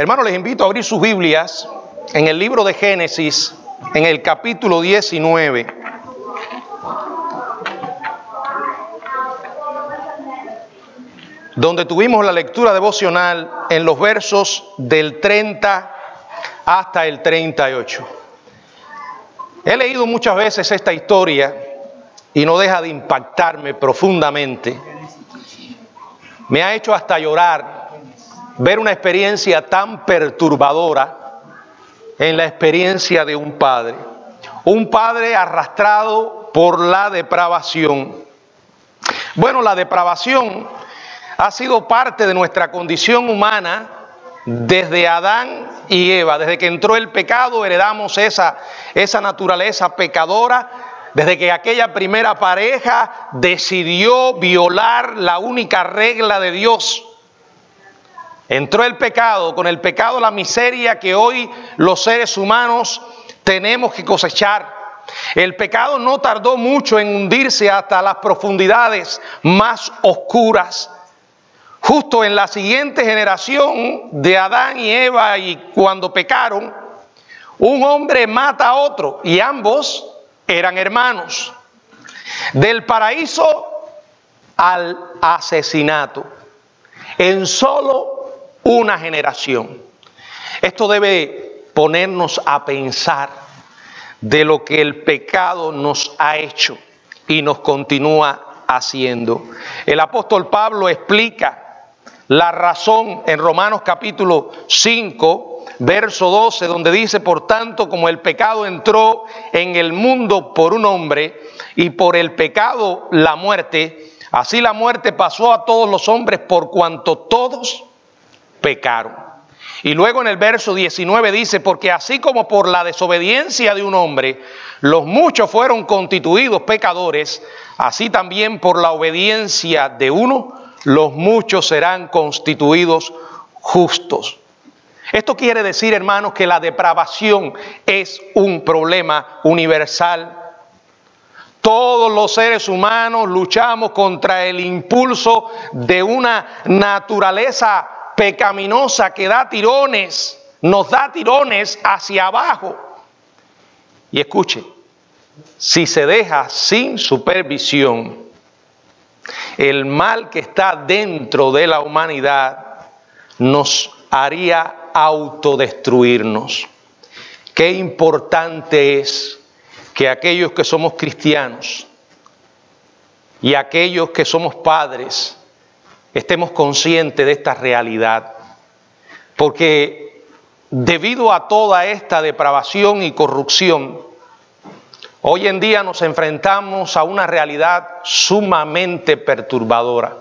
Hermanos, les invito a abrir sus Biblias en el libro de Génesis, en el capítulo 19. Donde tuvimos la lectura devocional en los versos del 30 hasta el 38. He leído muchas veces esta historia y no deja de impactarme profundamente. Me ha hecho hasta llorar ver una experiencia tan perturbadora en la experiencia de un padre arrastrado por la depravación. Bueno, la depravación ha sido parte de nuestra condición humana desde Adán y Eva. Desde que entró el pecado heredamos esa naturaleza pecadora. Desde que aquella primera pareja decidió violar la única regla de Dios. Entró el pecado, con el pecado la miseria que hoy los seres humanos tenemos que cosechar. El pecado no tardó mucho en hundirse hasta las profundidades más oscuras. Justo en la siguiente generación de Adán y Eva, y cuando pecaron, un hombre mata a otro y ambos eran hermanos. Del paraíso al asesinato en solo una generación. Esto debe ponernos a pensar de lo que el pecado nos ha hecho y nos continúa haciendo. El apóstol Pablo explica la razón en Romanos capítulo 5, verso 12, donde dice: por tanto, como el pecado entró en el mundo por un hombre, y por el pecado la muerte, así la muerte pasó a todos los hombres por cuanto todos pecaron. Y luego en el verso 19 dice: porque así como por la desobediencia de un hombre los muchos fueron constituidos pecadores, así también por la obediencia de uno los muchos serán constituidos justos. Esto quiere decir, hermanos, que la depravación es un problema universal. Todos los seres humanos luchamos contra el impulso de una naturaleza pecaminosa que nos da tirones hacia abajo. Y escuche, si se deja sin supervisión, el mal que está dentro de la humanidad nos haría autodestruirnos. Qué importante es que aquellos que somos cristianos y aquellos que somos padres estemos conscientes de esta realidad, porque debido a toda esta depravación y corrupción, hoy en día nos enfrentamos a una realidad sumamente perturbadora.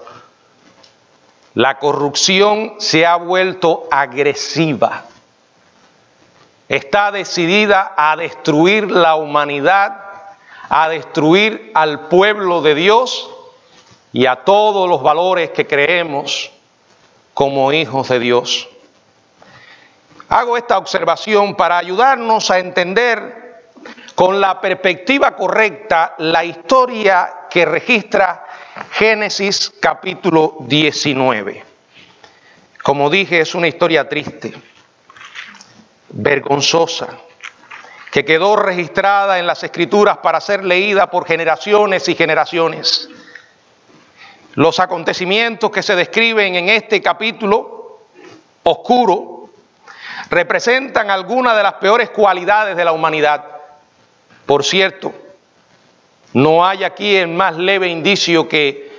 La corrupción se ha vuelto agresiva. Está decidida a destruir la humanidad, a destruir al pueblo de Dios y a todos los valores que creemos como hijos de Dios. Hago esta observación para ayudarnos a entender con la perspectiva correcta la historia que registra Génesis capítulo 19. Como dije, es una historia triste, vergonzosa, que quedó registrada en las Escrituras para ser leída por generaciones y generaciones. Los acontecimientos que se describen en este capítulo oscuro representan algunas de las peores cualidades de la humanidad. Por cierto, no hay aquí el más leve indicio que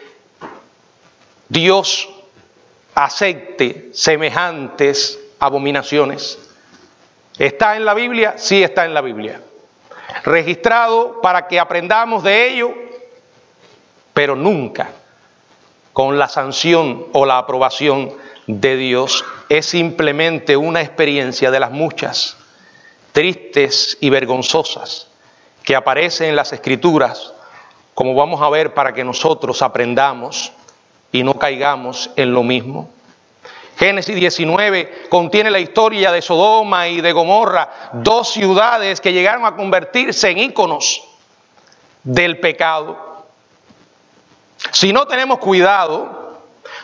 Dios acepte semejantes abominaciones. ¿Está en la Biblia? Sí, está en la Biblia. Registrado para que aprendamos de ello, pero nunca con la sanción o la aprobación de Dios. Es simplemente una experiencia de las muchas tristes y vergonzosas que aparecen en las Escrituras, como vamos a ver, para que nosotros aprendamos y no caigamos en lo mismo. Génesis 19 contiene la historia de Sodoma y de Gomorra, dos ciudades que llegaron a convertirse en íconos del pecado. Si no tenemos cuidado,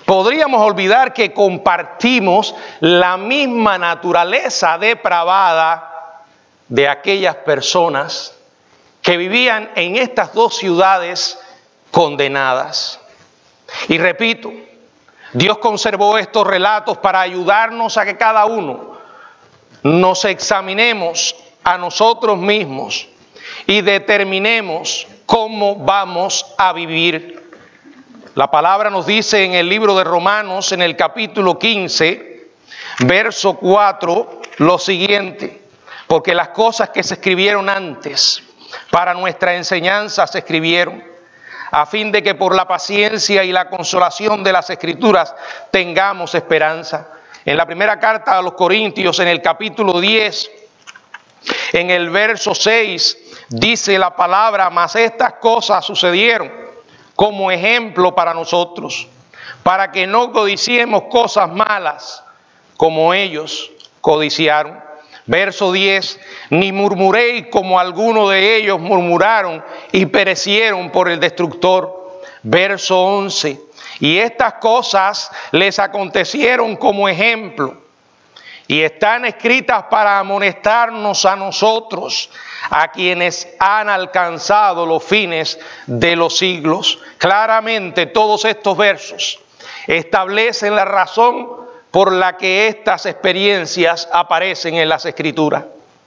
podríamos olvidar que compartimos la misma naturaleza depravada de aquellas personas que vivían en estas dos ciudades condenadas. Y repito, Dios conservó estos relatos para ayudarnos a que cada uno nos examinemos a nosotros mismos y determinemos cómo vamos a vivir. La palabra nos dice en el libro de Romanos, en el capítulo 15, verso 4, lo siguiente: porque las cosas que se escribieron antes para nuestra enseñanza se escribieron, a fin de que por la paciencia y la consolación de las Escrituras tengamos esperanza. En la primera carta a los Corintios, en el capítulo 10, en el verso 6, dice la palabra: mas estas cosas sucedieron como ejemplo para nosotros, para que no codiciemos cosas malas como ellos codiciaron. Verso 10, ni murmuréis como algunos de ellos murmuraron y perecieron por el destructor. Verso 11, y estas cosas les acontecieron como ejemplo y están escritas para amonestarnos a nosotros, a quienes han alcanzado los fines de los siglos. Claramente todos estos versos establecen la razón por la que estas experiencias aparecen en las Escrituras.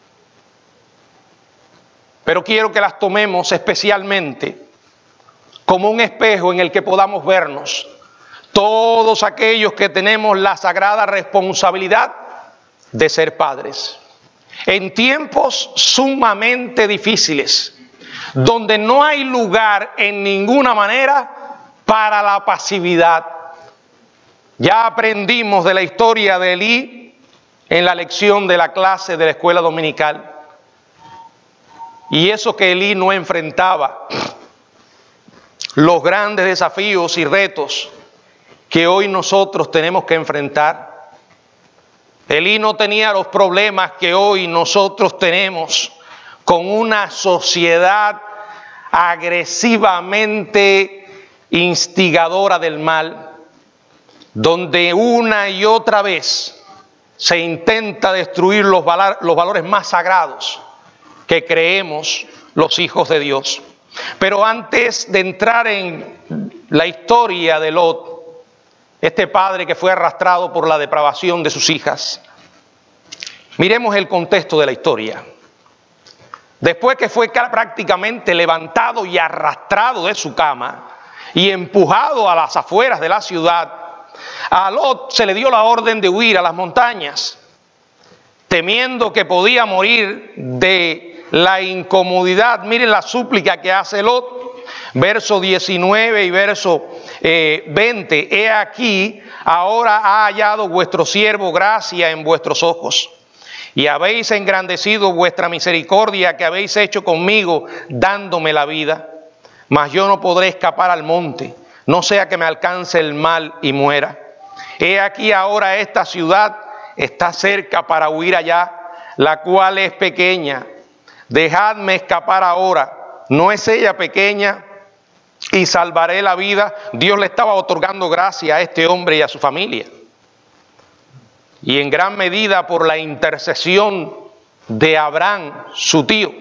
Pero quiero que las tomemos especialmente como un espejo en el que podamos vernos todos aquellos que tenemos la sagrada responsabilidad de ser padres. En tiempos sumamente difíciles, donde no hay lugar en ninguna manera para la pasividad. Ya aprendimos de la historia de Elí en la lección de la clase de la escuela dominical. Y eso que Elí no enfrentaba los grandes desafíos y retos que hoy nosotros tenemos que enfrentar. Elí no tenía los problemas que hoy nosotros tenemos con una sociedad agresivamente instigadora del mal, donde una y otra vez se intenta destruir los valores más sagrados que creemos los hijos de Dios. Pero antes de entrar en la historia de Lot, este padre que fue arrastrado por la depravación de sus hijas, miremos el contexto de la historia. Después que fue prácticamente levantado y arrastrado de su cama y empujado a las afueras de la ciudad, a Lot se le dio la orden de huir a las montañas, temiendo que podía morir de la incomodidad. Miren la súplica que hace Lot. Verso 19 y verso 20. He aquí, ahora ha hallado vuestro siervo gracia en vuestros ojos, y habéis engrandecido vuestra misericordia que habéis hecho conmigo, dándome la vida. Mas yo no podré escapar al monte, no sea que me alcance el mal y muera. He aquí ahora esta ciudad está cerca para huir allá, la cual es pequeña. Dejadme escapar ahora, ¿no es ella pequeña? Y salvaré la vida. Dios le estaba otorgando gracia a este hombre y a su familia. Y en gran medida por la intercesión de Abraham, su tío.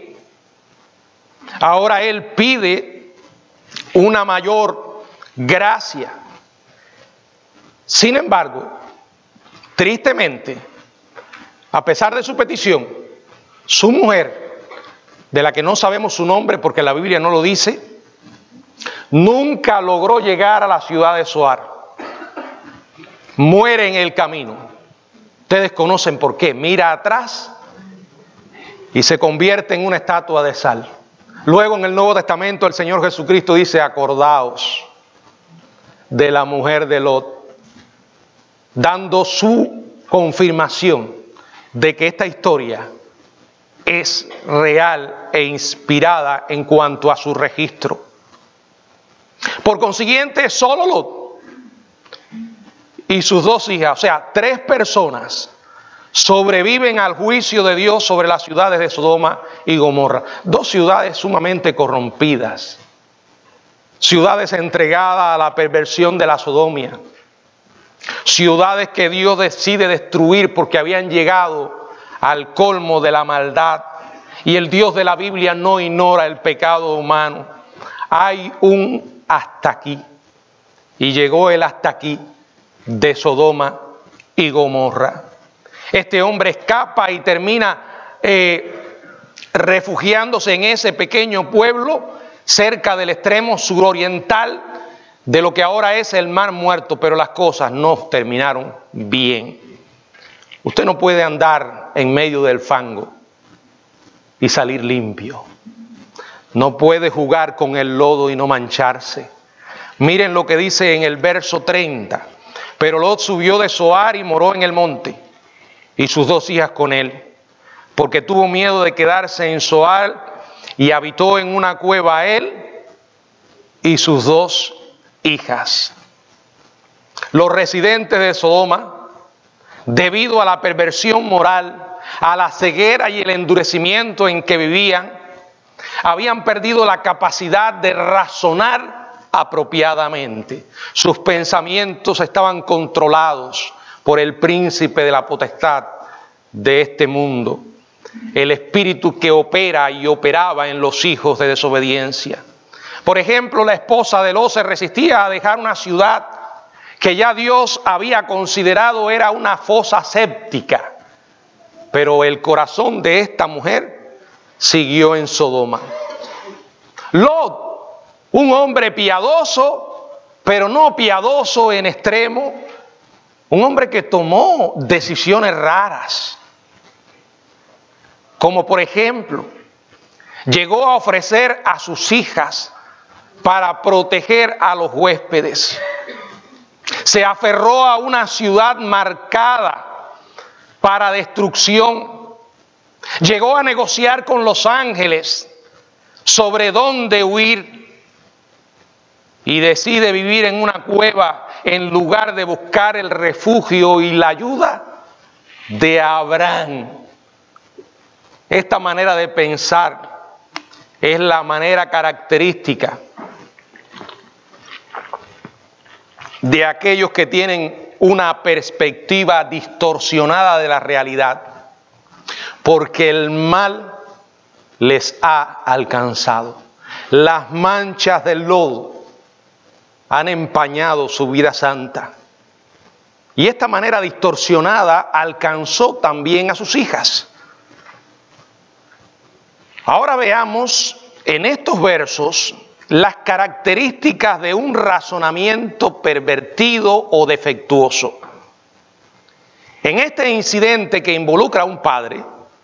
Ahora él pide una mayor gracia. Sin embargo, tristemente, a pesar de su petición, su mujer, de la que no sabemos su nombre porque la Biblia no lo dice, nunca logró llegar a la ciudad de Zoar. Muere en el camino. Ustedes conocen por qué. Mira atrás y se convierte en una estatua de sal. Luego en el Nuevo Testamento el Señor Jesucristo dice: acordaos de la mujer de Lot, dando su confirmación de que esta historia es real e inspirada en cuanto a su registro. Por consiguiente, solo Lot y sus dos hijas, o sea, 3 personas, sobreviven al juicio de Dios sobre las ciudades de Sodoma y Gomorra. 2 ciudades sumamente corrompidas, ciudades entregadas a la perversión de la sodomía, ciudades que Dios decide destruir porque habían llegado al colmo de la maldad. Y el Dios de la Biblia no ignora el pecado humano. Hay un hasta aquí. Y llegó el hasta aquí de Sodoma y Gomorra. Este hombre escapa y termina refugiándose en ese pequeño pueblo cerca del extremo suroriental de lo que ahora es el Mar Muerto, pero las cosas no terminaron bien. Usted no puede andar en medio del fango y salir limpio. No puede jugar con el lodo y no mancharse. Miren lo que dice en el verso 30. Pero Lot subió de Zoar y moró en el monte, y sus 2 hijas con él, porque tuvo miedo de quedarse en Zoar, y habitó en una cueva él y sus 2 hijas. Los residentes de Sodoma, debido a la perversión moral, a la ceguera y el endurecimiento en que vivían, habían perdido la capacidad de razonar apropiadamente. Sus pensamientos estaban controlados por el príncipe de la potestad de este mundo, el espíritu que opera y operaba en los hijos de desobediencia. Por ejemplo, la esposa de Lot se resistía a dejar una ciudad que ya Dios había considerado era una fosa séptica, pero el corazón de esta mujer siguió en Sodoma. Lot, un hombre piadoso, pero no piadoso en extremo, un hombre que tomó decisiones raras, como por ejemplo, llegó a ofrecer a sus hijas para proteger a los huéspedes. Se aferró a una ciudad marcada para destrucción. Llegó a negociar con los ángeles sobre dónde huir y decide vivir en una cueva en lugar de buscar el refugio y la ayuda de Abraham. Esta manera de pensar es la manera característica de aquellos que tienen una perspectiva distorsionada de la realidad, porque el mal les ha alcanzado. Las manchas del lodo han empañado su vida santa. Y esta manera distorsionada alcanzó también a sus hijas. Ahora veamos en estos versos las características de un razonamiento pervertido o defectuoso. En este incidente que involucra a un padre,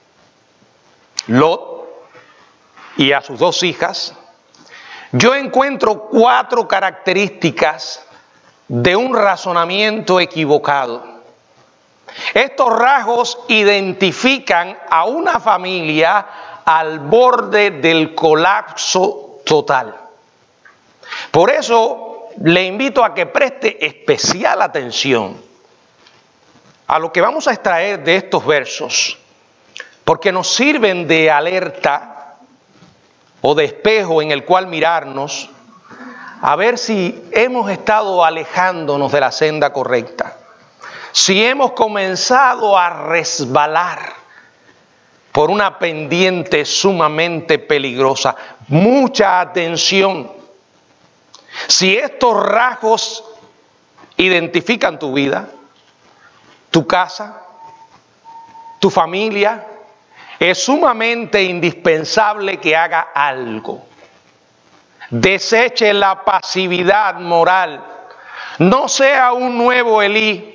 Lot, y a sus 2 hijas, yo encuentro 4 características de un razonamiento equivocado. Estos rasgos identifican a una familia al borde del colapso total. Por eso le invito a que preste especial atención a lo que vamos a extraer de estos versos, porque nos sirven de alerta o de espejo en el cual mirarnos a ver si hemos estado alejándonos de la senda correcta, si hemos comenzado a resbalar por una pendiente sumamente peligrosa. Mucha atención. Si estos rasgos identifican tu vida, tu casa, tu familia, es sumamente indispensable que haga algo. Deseche la pasividad moral. No sea un nuevo Elí.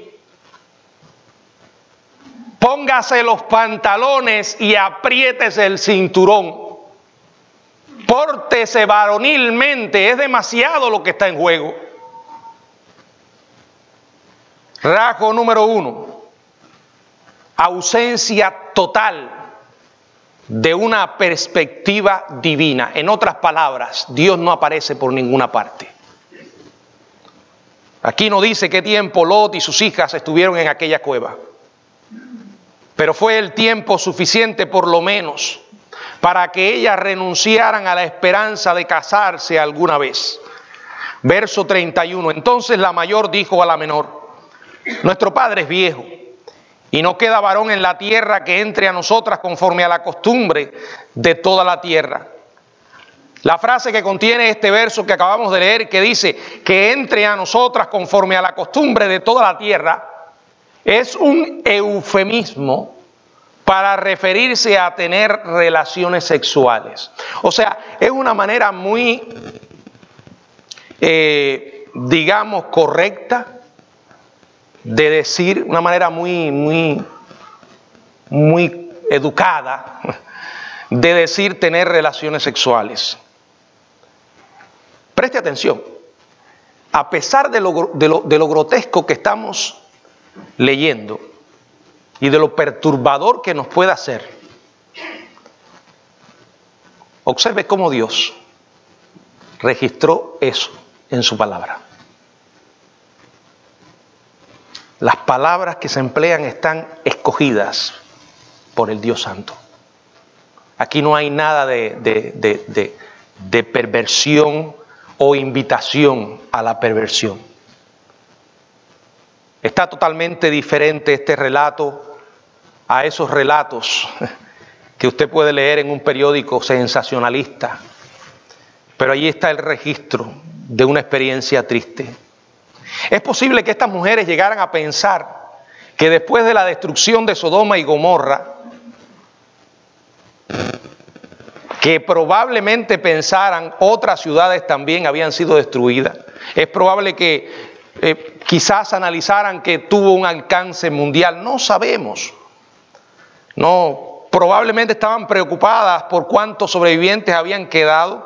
Póngase los pantalones y apriétese el cinturón. Pórtese varonilmente, es demasiado lo que está en juego. Rasgo número 1, ausencia total de una perspectiva divina. En otras palabras, Dios no aparece por ninguna parte. Aquí no dice qué tiempo Lot y sus hijas estuvieron en aquella cueva, pero fue el tiempo suficiente por lo menos para que ellas renunciaran a la esperanza de casarse alguna vez. Verso 31, entonces la mayor dijo a la menor, Nuestro padre es viejo y no queda varón en la tierra que entre a nosotras conforme a la costumbre de toda la tierra. La frase que contiene este verso que acabamos de leer, que dice que entre a nosotras conforme a la costumbre de toda la tierra, es un eufemismo para referirse a tener relaciones sexuales. O sea, es una manera muy, digamos, correcta de decir, una manera muy educada de decir tener relaciones sexuales. Preste atención, a pesar de lo grotesco que estamos leyendo y de lo perturbador que nos puede hacer, observe cómo Dios registró eso en su palabra. Las palabras que se emplean están escogidas por el Dios Santo. Aquí no hay nada de perversión o invitación a la perversión. Está totalmente diferente este relato a esos relatos que usted puede leer en un periódico sensacionalista, pero allí está el registro de una experiencia triste. Es posible que estas mujeres llegaran a pensar que después de la destrucción de Sodoma y Gomorra, que probablemente pensaran otras ciudades también habían sido destruidas. Es probable que quizás analizaran que tuvo un alcance mundial. No sabemos. No, probablemente estaban preocupadas por cuántos sobrevivientes habían quedado.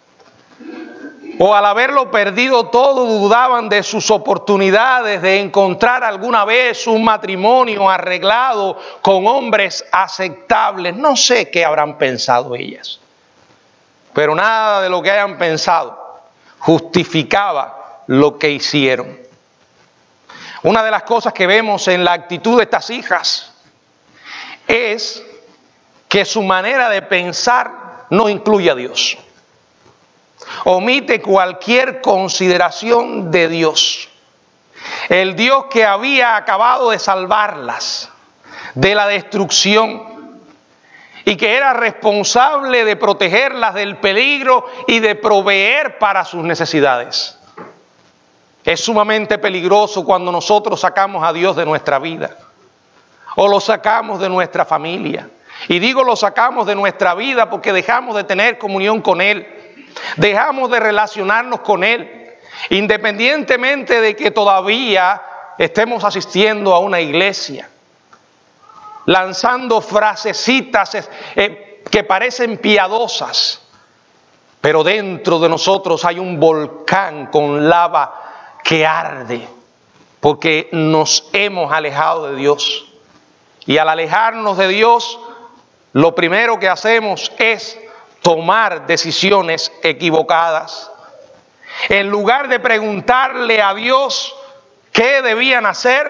O al haberlo perdido todo, dudaban de sus oportunidades de encontrar alguna vez un matrimonio arreglado con hombres aceptables. No sé qué habrán pensado ellas, pero nada de lo que hayan pensado justificaba lo que hicieron. Una de las cosas que vemos en la actitud de estas hijas es que su manera de pensar no incluye a Dios. Omite cualquier consideración de Dios. El Dios que había acabado de salvarlas de la destrucción y que era responsable de protegerlas del peligro y de proveer para sus necesidades. Es sumamente peligroso cuando nosotros sacamos a Dios de nuestra vida o lo sacamos de nuestra familia. Y digo lo sacamos de nuestra vida porque dejamos de tener comunión con Él. Dejamos de relacionarnos con Él, independientemente de que todavía estemos asistiendo a una iglesia, lanzando frasecitas que parecen piadosas, pero dentro de nosotros hay un volcán con lava que arde, porque nos hemos alejado de Dios. Y al alejarnos de Dios, lo primero que hacemos es tomar decisiones equivocadas. En lugar de preguntarle a Dios qué debían hacer,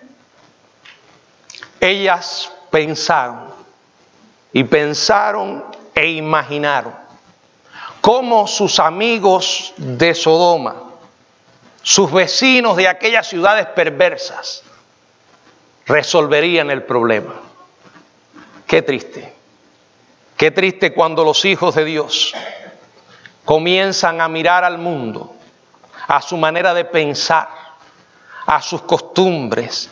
ellas pensaron e imaginaron cómo sus amigos de Sodoma, sus vecinos de aquellas ciudades perversas, resolverían el problema. Qué triste. Qué triste cuando los hijos de Dios comienzan a mirar al mundo, a su manera de pensar, a sus costumbres,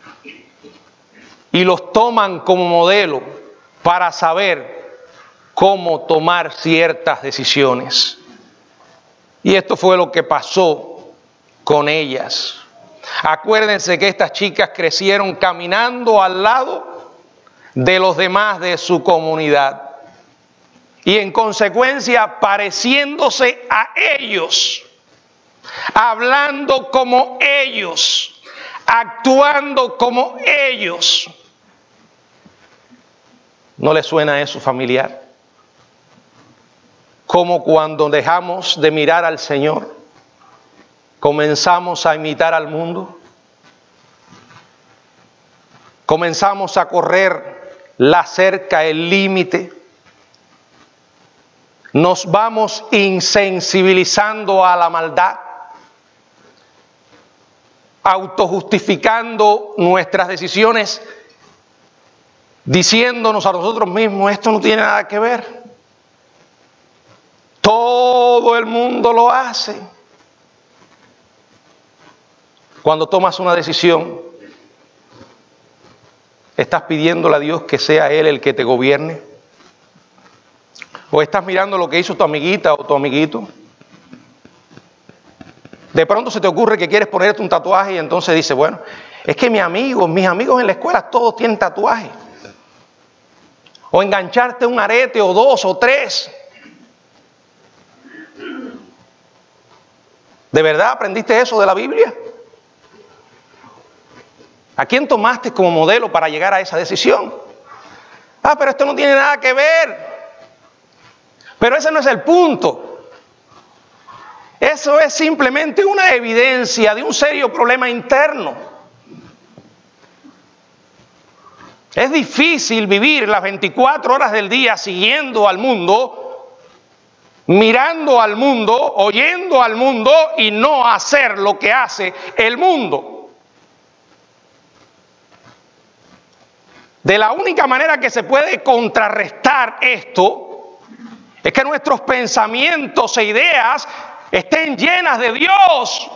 y los toman como modelo para saber cómo tomar ciertas decisiones. Y esto fue lo que pasó con ellas. Acuérdense que estas chicas crecieron caminando al lado de los demás de su comunidad. Y en consecuencia pareciéndose a ellos, hablando como ellos, actuando como ellos. ¿No le suena eso familiar? Como cuando dejamos de mirar al Señor, comenzamos a imitar al mundo. Comenzamos a correr la cerca, el límite. Nos vamos insensibilizando a la maldad. autojustificando nuestras decisiones, diciéndonos a nosotros mismos, esto no tiene nada que ver. Todo el mundo lo hace. Cuando tomas una decisión, ¿estás pidiéndole a Dios que sea Él el que te gobierne? ¿O estás mirando lo que hizo tu amiguita o tu amiguito? De pronto se te ocurre que quieres ponerte un tatuaje y entonces dices, bueno, es que mis amigos en la escuela todos tienen tatuaje. O engancharte un arete o 2 o 3. ¿De verdad aprendiste eso de la Biblia? ¿A quién tomaste como modelo para llegar a esa decisión? Pero esto no tiene nada que ver. Pero ese no es el punto. Eso es simplemente una evidencia de un serio problema interno. Es difícil vivir las 24 horas del día siguiendo al mundo, mirando al mundo, oyendo al mundo y no hacer lo que hace el mundo. De la única manera que se puede contrarrestar esto es que nuestros pensamientos e ideas estén llenas de Dios.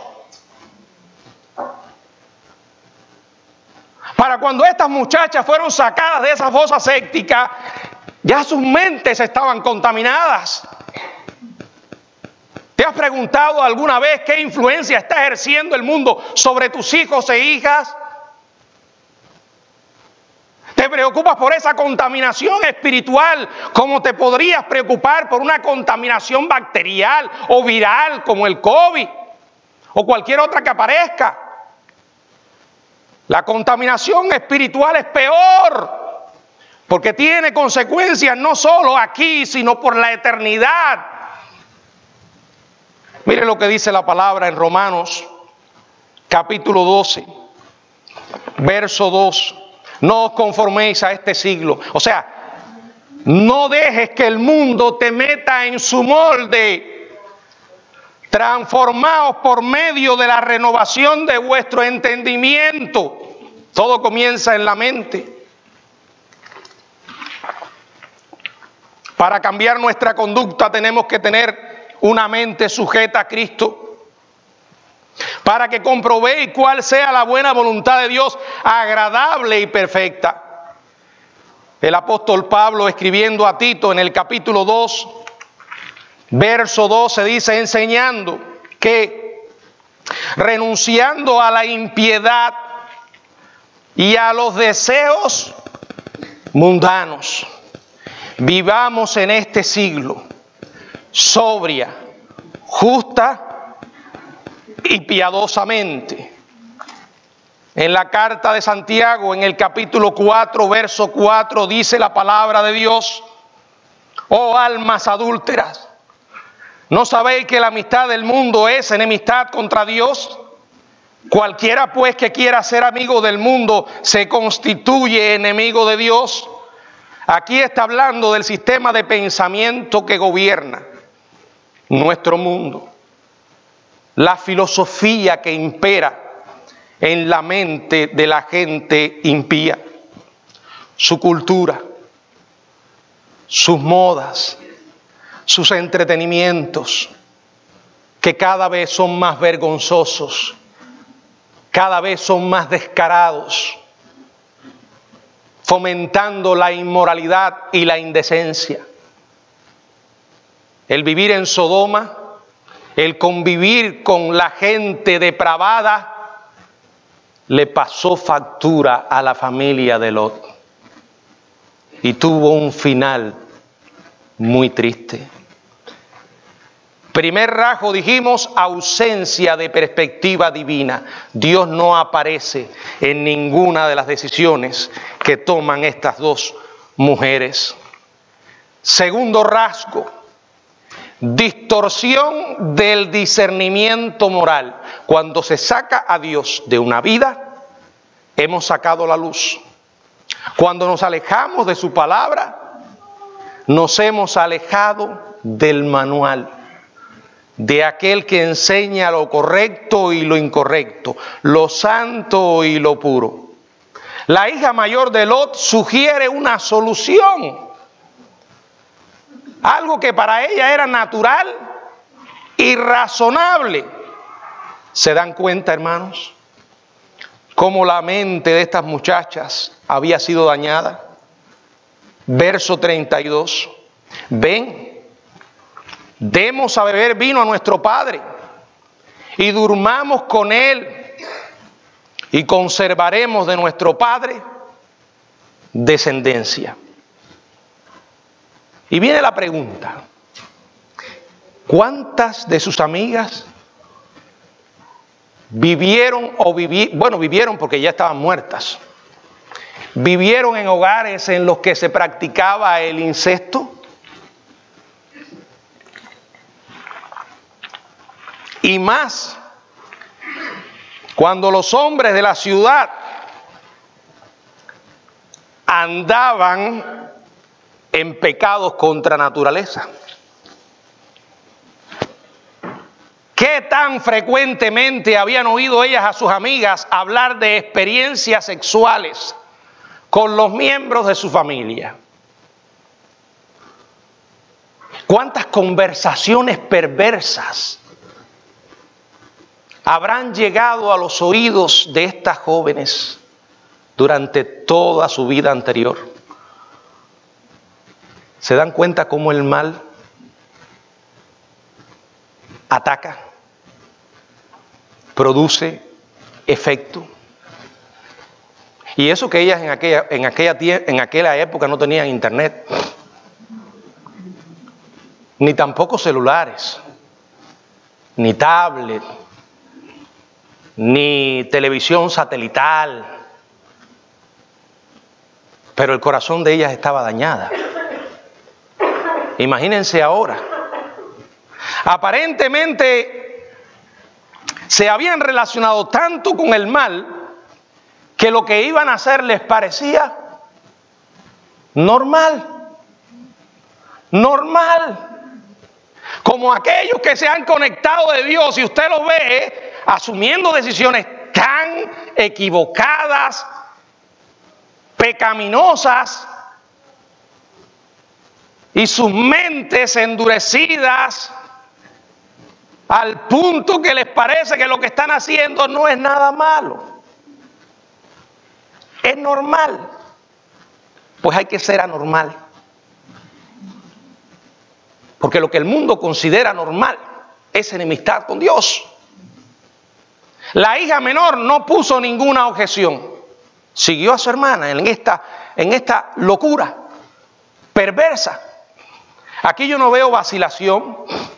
Para cuando estas muchachas fueron sacadas de esa fosa séptica, ya sus mentes estaban contaminadas. ¿Te has preguntado alguna vez qué influencia está ejerciendo el mundo sobre tus hijos e hijas? ¿Te preocupas por esa contaminación espiritual como te podrías preocupar por una contaminación bacterial o viral como el COVID o cualquier otra que aparezca? La contaminación espiritual es peor porque tiene consecuencias no solo aquí, sino por la eternidad. Mire lo que dice la palabra en Romanos capítulo 12, verso 2. No os conforméis a este siglo. O sea, no dejes que el mundo te meta en su molde. Transformaos por medio de la renovación de vuestro entendimiento. Todo comienza en la mente. Para cambiar nuestra conducta tenemos que tener una mente sujeta a Cristo. Para que comprobéis cuál sea la buena voluntad de Dios, agradable y perfecta. El apóstol Pablo, escribiendo a Tito en el capítulo 2, verso 12, dice, enseñando que renunciando a la impiedad y a los deseos mundanos, vivamos en este siglo sobria, justa y piadosamente. En la carta de Santiago, en el capítulo 4, verso 4, dice la palabra de Dios, oh almas adúlteras, ¿no sabéis que la amistad del mundo es enemistad contra Dios? Cualquiera pues que quiera ser amigo del mundo se constituye enemigo de Dios. Aquí está hablando del sistema de pensamiento que gobierna nuestro mundo. La filosofía que impera en la mente de la gente impía, su cultura, sus modas, sus entretenimientos, que cada vez son más vergonzosos, cada vez son más descarados, fomentando la inmoralidad y la indecencia. El vivir en Sodoma, el convivir con la gente depravada, le pasó factura a la familia de Lot y tuvo un final muy triste. Primer rasgo, dijimos, ausencia de perspectiva divina. Dios no aparece en ninguna de las decisiones que toman estas dos mujeres. Segundo rasgo, distorsión del discernimiento moral. Cuando se saca a Dios de una vida, hemos sacado la luz. Cuando nos alejamos de su palabra, nos hemos alejado del manual. de aquel que enseña lo correcto y lo incorrecto, lo santo y lo puro. La hija mayor de Lot sugiere una solución, algo que para ella era natural y razonable. ¿Se dan cuenta, hermanos, cómo la mente de estas muchachas había sido dañada? Verso 32. Ven, demos a beber vino a nuestro padre y durmamos con él y conservaremos de nuestro padre descendencia. Y viene la pregunta: ¿cuántas de sus amigas vivieron vivieron porque ya estaban muertas? ¿Vivieron en hogares en los que se practicaba el incesto? Y más, cuando los hombres de la ciudad andaban en pecados contra naturaleza. ¿Qué tan frecuentemente habían oído ellas a sus amigas hablar de experiencias sexuales con los miembros de su familia? ¿Cuántas conversaciones perversas habrán llegado a los oídos de estas jóvenes durante toda su vida anterior? ¿Se dan cuenta cómo el mal ataca, produce efecto? Y eso que ellas en aquella época no tenían internet, ni tampoco celulares, ni tablet, ni televisión satelital, pero el corazón de ellas estaba dañada. Imagínense ahora. Aparentemente se habían relacionado tanto con el mal que lo que iban a hacer les parecía normal. Como aquellos que se han conectado de Dios, y usted los ve asumiendo decisiones tan equivocadas, pecaminosas, y sus mentes endurecidas al punto que les parece que lo que están haciendo no es nada malo, es normal. Pues hay que ser anormal, porque lo que el mundo considera normal es enemistad con Dios. La hija menor no puso ninguna objeción, siguió a su hermana en esta locura perversa. Aquí yo no veo vacilación,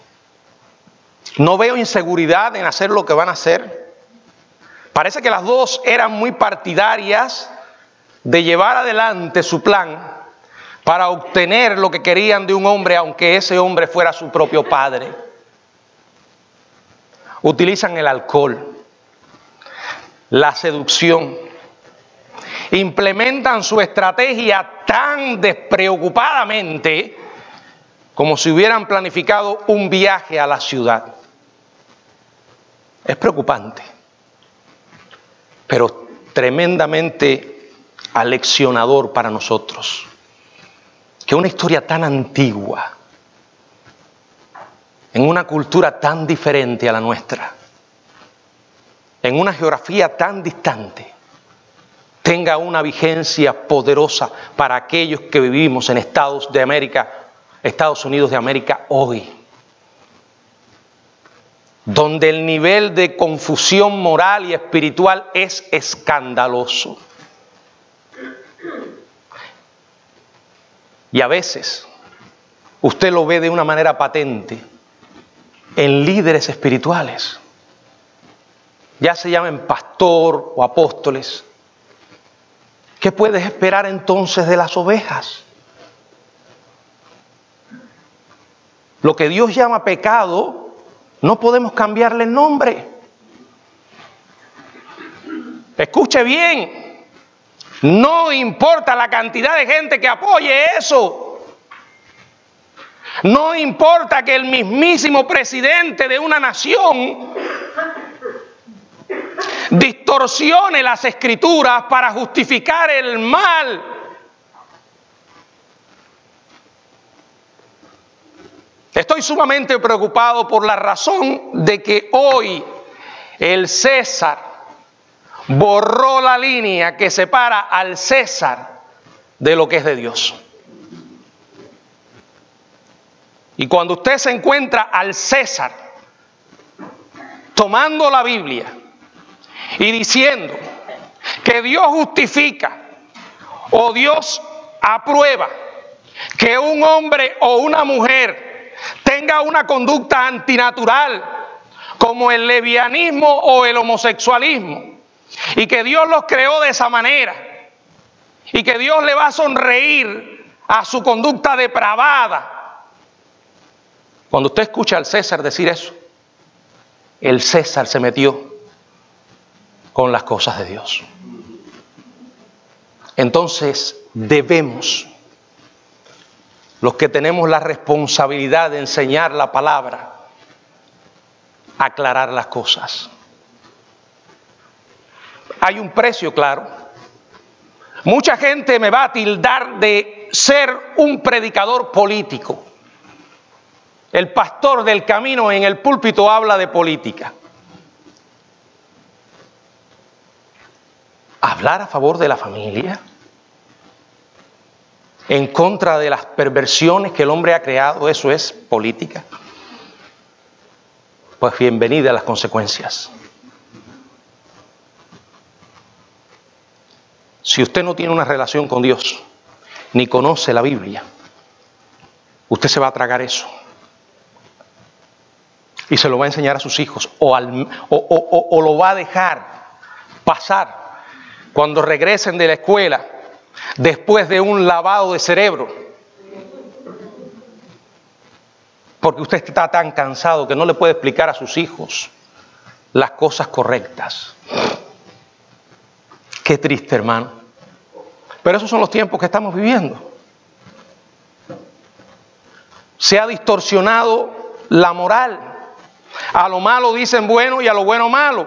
no veo inseguridad en hacer lo que van a hacer. Parece que las dos eran muy partidarias de llevar adelante su plan para obtener lo que querían de un hombre, aunque ese hombre fuera su propio padre. Utilizan el alcohol, la seducción, implementan su estrategia tan despreocupadamente como si hubieran planificado un viaje a la ciudad. Es preocupante, pero tremendamente aleccionador para nosotros, que una historia tan antigua, en una cultura tan diferente a la nuestra, en una geografía tan distante, tenga una vigencia poderosa para aquellos que vivimos en Estados Unidos de América hoy, donde el nivel de confusión moral y espiritual es escandaloso. Y a veces usted lo ve de una manera patente en líderes espirituales, ya se llamen pastor o apóstoles. ¿Qué puedes esperar entonces de las ovejas? Lo que Dios llama pecado, no podemos cambiarle el nombre. Escuche bien, no importa la cantidad de gente que apoye eso. No importa que el mismísimo presidente de una nación distorsione las escrituras para justificar el mal. Estoy sumamente preocupado por la razón de que hoy el César borró la línea que separa al César de lo que es de Dios. Y cuando usted se encuentra al César tomando la Biblia y diciendo que Dios justifica o Dios aprueba que un hombre o una mujer tenga una conducta antinatural como el lesbianismo o el homosexualismo, y que Dios los creó de esa manera, y que Dios le va a sonreír a su conducta depravada. Cuando usted escucha al César decir eso, el César se metió con las cosas de Dios. Entonces debemos, los que tenemos la responsabilidad de enseñar la palabra, aclarar las cosas. Hay un precio, claro. Mucha gente me va a tildar de ser un predicador político. El pastor del camino en el púlpito habla de política. Hablar a favor de la familia, en contra de las perversiones que el hombre ha creado, ¿eso es política? Pues bienvenida a las consecuencias. Si usted no tiene una relación con Dios, ni conoce la Biblia, usted se va a tragar eso. Y se lo va a enseñar a sus hijos, o lo va a dejar pasar cuando regresen de la escuela después de un lavado de cerebro. Porque usted está tan cansado que no le puede explicar a sus hijos las cosas correctas. Qué triste, hermano. Pero esos son los tiempos que estamos viviendo. Se ha distorsionado la moral. A lo malo dicen bueno y a lo bueno malo.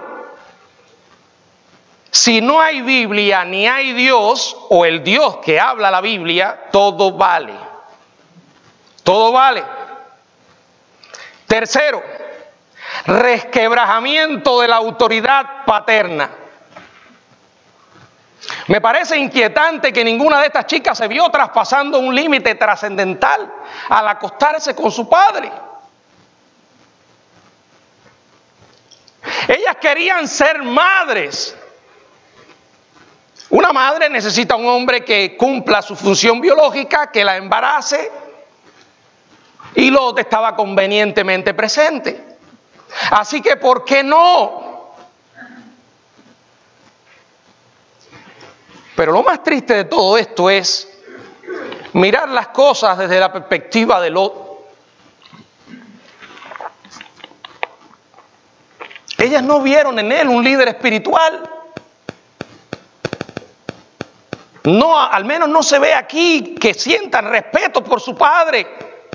Si no hay Biblia ni hay Dios, o el Dios que habla la Biblia, todo vale. Todo vale. Tercero, resquebrajamiento de la autoridad paterna. Me parece inquietante que ninguna de estas chicas se vio traspasando un límite trascendental al acostarse con su padre. Ellas querían ser madres. Una madre necesita un hombre que cumpla su función biológica, que la embarace, y Lot estaba convenientemente presente. Así que, ¿por qué no? Pero lo más triste de todo esto es mirar las cosas desde la perspectiva de Lot. Ellas no vieron en él un líder espiritual. No, al menos no se ve aquí que sientan respeto por su padre.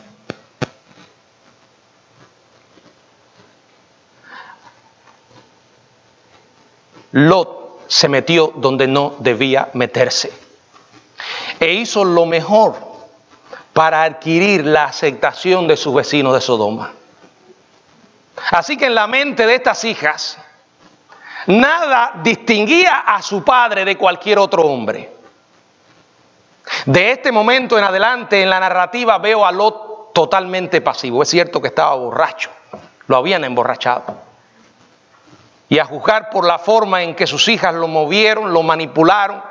Lot se metió donde no debía meterse e hizo lo mejor para adquirir la aceptación de sus vecinos de Sodoma. Así que en la mente de estas hijas, nada distinguía a su padre de cualquier otro hombre. De este momento en adelante en la narrativa veo a Lot totalmente pasivo. Es cierto que estaba borracho, lo habían emborrachado. Y a juzgar por la forma en que sus hijas lo movieron, lo manipularon,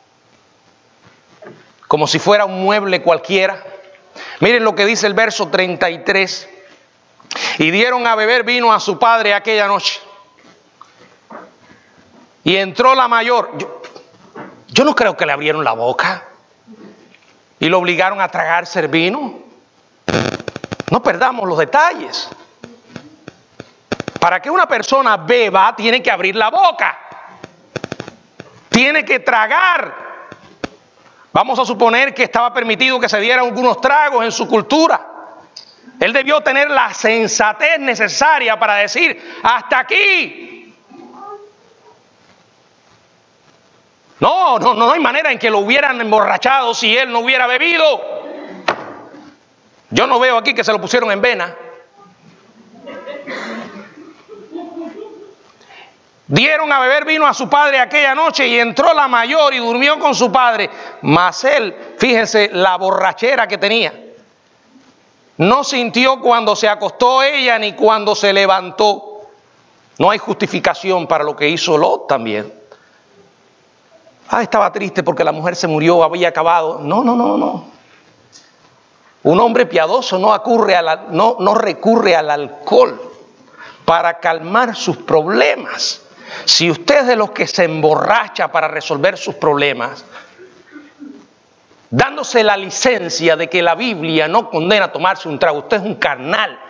como si fuera un mueble cualquiera. Miren lo que dice el verso 33. Y dieron a beber vino a su padre aquella noche. Y entró la mayor. Yo no creo que le abrieron la boca y lo obligaron a tragarse el vino. No perdamos los detalles. Para que una persona beba, tiene que abrir la boca. Tiene que tragar. Vamos a suponer que estaba permitido que se dieran algunos tragos en su cultura. Él debió tener la sensatez necesaria para decir, hasta aquí. No hay manera en que lo hubieran emborrachado si él no hubiera bebido. Yo no veo aquí que se lo pusieron en vena. Dieron a beber vino a su padre aquella noche y entró la mayor y durmió con su padre. Mas él, fíjense la borrachera que tenía. No sintió cuando se acostó ella ni cuando se levantó. No hay justificación para lo que hizo Lot también. Estaba triste porque la mujer se murió, había acabado. No. Un hombre piadoso no recurre al alcohol para calmar sus problemas. Si usted es de los que se emborracha para resolver sus problemas, dándose la licencia de que la Biblia no condena a tomarse un trago, usted es un carnal,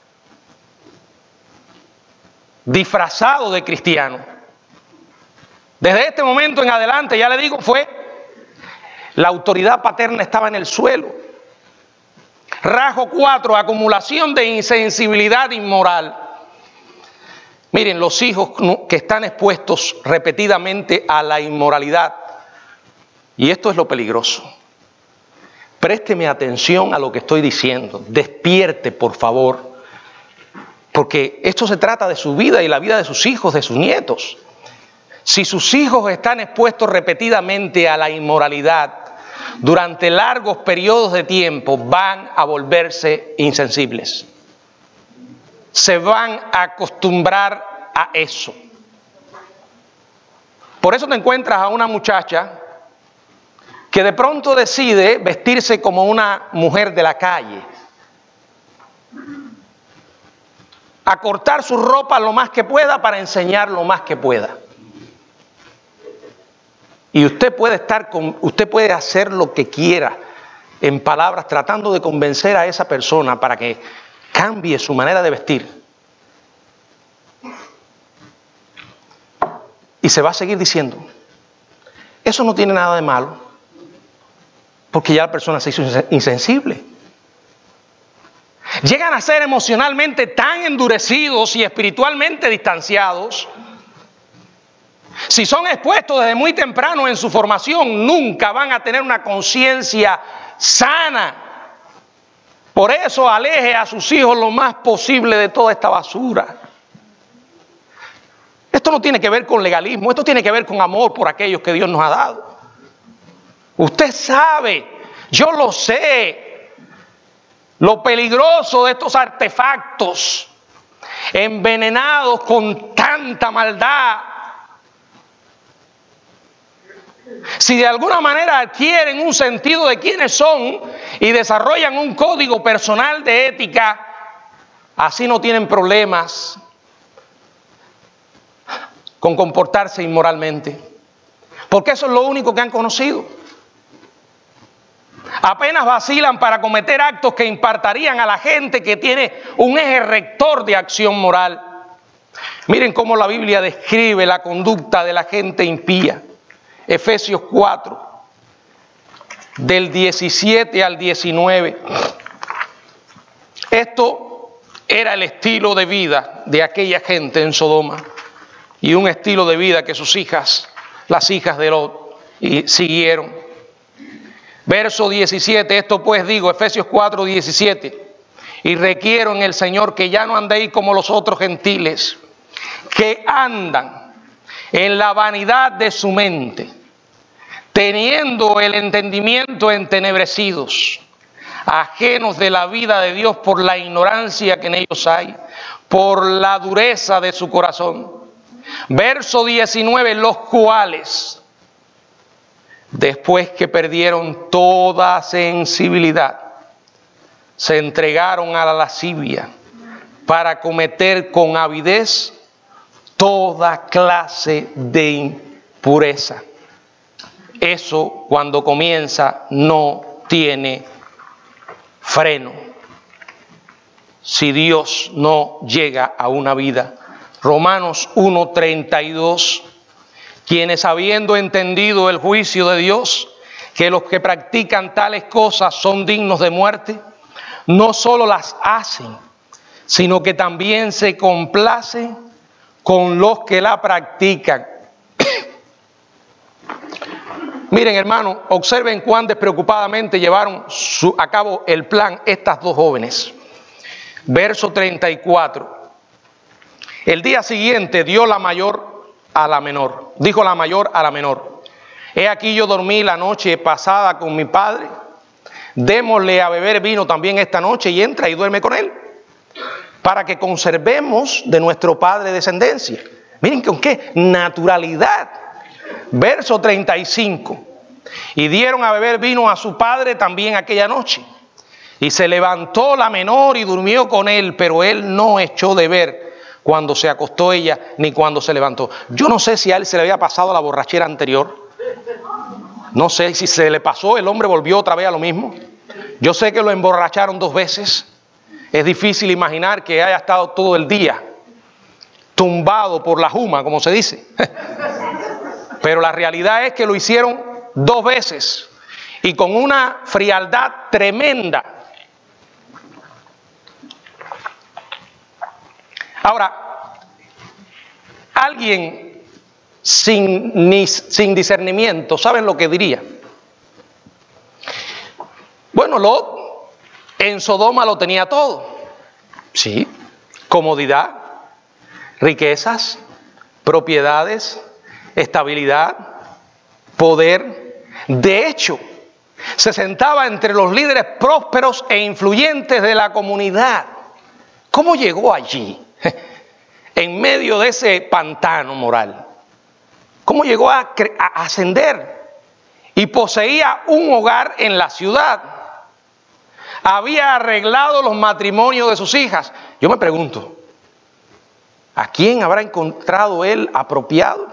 disfrazado de cristiano. Desde este momento en adelante, ya le digo, la autoridad paterna estaba en el suelo. Rasgo 4, acumulación de insensibilidad inmoral. Miren, los hijos que están expuestos repetidamente a la inmoralidad, y esto es lo peligroso. Présteme atención a lo que estoy diciendo, despierte por favor, porque esto se trata de su vida y la vida de sus hijos, de sus nietos. Si sus hijos están expuestos repetidamente a la inmoralidad durante largos periodos de tiempo, van a volverse insensibles. Se van a acostumbrar a eso. Por eso te encuentras a una muchacha que de pronto decide vestirse como una mujer de la calle, acortar su ropa lo más que pueda para enseñar lo más que pueda. Y usted puede hacer lo que quiera en palabras tratando de convencer a esa persona para que cambie su manera de vestir. Y se va a seguir diciendo, eso no tiene nada de malo, porque ya la persona se hizo insensible. Llegan a ser emocionalmente tan endurecidos y espiritualmente distanciados. Si son expuestos desde muy temprano en su formación, nunca van a tener una conciencia sana. Por eso aleje a sus hijos lo más posible de toda esta basura. Esto no tiene que ver con legalismo, esto tiene que ver con amor por aquellos que Dios nos ha dado. Usted sabe, yo lo sé, lo peligroso de estos artefactos envenenados con tanta maldad. Si de alguna manera adquieren un sentido de quiénes son y desarrollan un código personal de ética, así no tienen problemas con comportarse inmoralmente, porque eso es lo único que han conocido. Apenas vacilan para cometer actos que impartarían a la gente que tiene un eje rector de acción moral. Miren cómo la Biblia describe la conducta de la gente impía. Efesios 4, del 17 al 19. Esto era el estilo de vida de aquella gente en Sodoma y un estilo de vida que sus hijas, las hijas de Lot, siguieron. Verso 17, esto pues digo, Efesios 4, 17, y requiero en el Señor que ya no andéis como los otros gentiles, que andan en la vanidad de su mente, teniendo el entendimiento entenebrecidos, ajenos de la vida de Dios por la ignorancia que en ellos hay, por la dureza de su corazón. Verso 19, los cuales, después que perdieron toda sensibilidad, se entregaron a la lascivia para cometer con avidez toda clase de impureza. Eso, cuando comienza, no tiene freno. Si Dios no llega a una vida. Romanos 1:32, quienes habiendo entendido el juicio de Dios, que los que practican tales cosas son dignos de muerte, no solo las hacen, sino que también se complace con los que la practican. Miren, hermanos, observen cuán despreocupadamente llevaron a cabo el plan estas dos jóvenes. Verso 34. El día siguiente dio la mayor a la menor. Dijo la mayor a la menor: he aquí yo dormí la noche pasada con mi padre. Démosle a beber vino también esta noche y entra y duerme con él, para que conservemos de nuestro padre descendencia. Miren con qué naturalidad. Verso 35. Y dieron a beber vino a su padre también aquella noche. Y se levantó la menor y durmió con él, pero él no echó de ver cuando se acostó ella, ni cuando se levantó. Yo no sé si a él se le había pasado la borrachera anterior. No sé si se le pasó, el hombre volvió otra vez a lo mismo. Yo sé que lo emborracharon 2 veces. Es difícil imaginar que haya estado todo el día tumbado por la juma, como se dice. Pero la realidad es que lo hicieron 2 veces y con una frialdad tremenda. Ahora, alguien sin discernimiento, ¿saben lo que diría? Bueno, Lot en Sodoma lo tenía todo. Sí, comodidad, riquezas, propiedades, estabilidad, poder. De hecho, se sentaba entre los líderes prósperos e influyentes de la comunidad. ¿Cómo llegó allí? En medio de ese pantano moral. ¿Cómo llegó a ascender? Y poseía un hogar en la ciudad. Había arreglado los matrimonios de sus hijas. Yo me pregunto, ¿a quién habrá encontrado él apropiado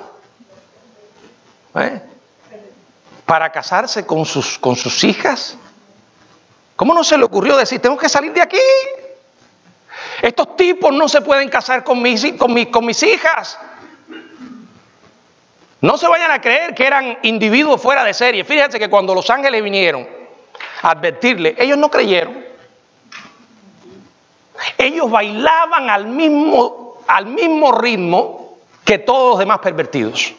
para casarse con sus hijas? ¿Cómo no se le ocurrió decir, tengo que salir de aquí? Estos tipos no se pueden casar con mis hijas. No se vayan a creer que eran individuos fuera de serie. Fíjense que cuando los ángeles vinieron a advertirle, ellos no creyeron. Ellos bailaban al mismo ritmo que todos los demás pervertidos.